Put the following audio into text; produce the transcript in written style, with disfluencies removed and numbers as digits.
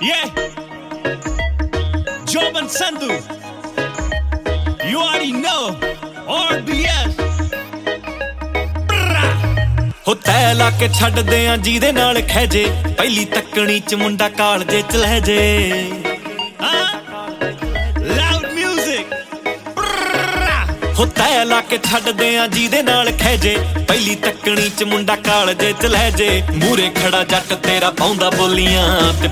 Yeah, Job and Sandhu, you already know, RBS. ਹੋ ਤੈ ਲਾ ਕੇ ਛੱਡਦੇ ਆ ਜਿਹਦੇ ਨਾਲ ਖਹਿਜੇ ਪਹਿਲੀ ਤੱਕਣੀ ਚ ਮੁੰਡਾ ਕਾਲਜੇ ਚ ਲੈ ਜੇ Loud music. ਹੋ ਤੈ ਲਾ ਕੇ ਛੱਡਦੇ ਆ ਜਿਹਦੇ ਨਾਲ ਖਹਿਜੇ ਪਹਿਲੀ ਤੱਕਣੀ ਚ ਮੁੰਡਾ ਕਾਲਜੇ ਚ ਲੈ ਜੇ ਮੂਰੇ ਖੜਾ ਜੱਟ ਤੇਰਾ ਪਾਉਂਦਾ ਬੋਲੀਆਂ ਤੇ